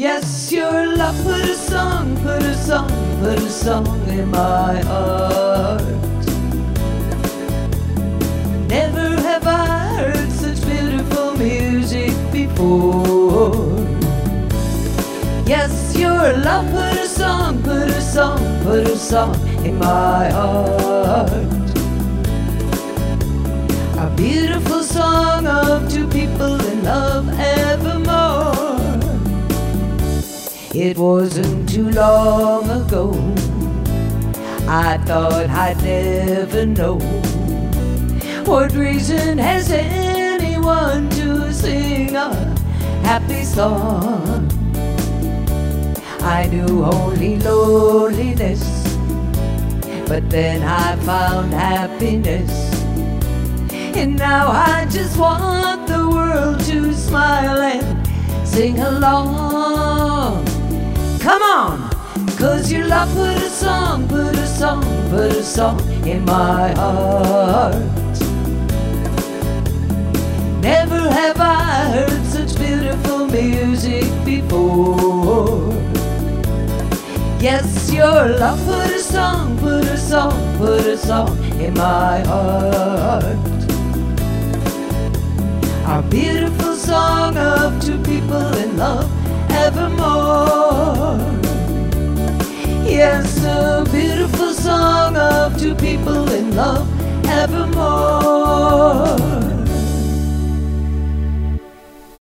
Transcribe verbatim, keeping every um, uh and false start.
Yes, your love put a song, put a song, put a song in my heart. Never have I heard such beautiful music before. Yes, your love put a song, put a song, put a song in my heart. A beautiful song of two people in love evermore. It wasn't too long ago I thought I'd never know. What reason has anyone to sing a happy song? I knew only loneliness, but then I found happiness. And now I just want the world to smile and sing along. Come on! Cause your love put a song, put a song, put a song in my heart. Never have I heard such beautiful music before. Yes, your love put a song, put a song, put a song in my heart. A beautiful song of two people in love evermore. Yes, a beautiful song of two people in love evermore.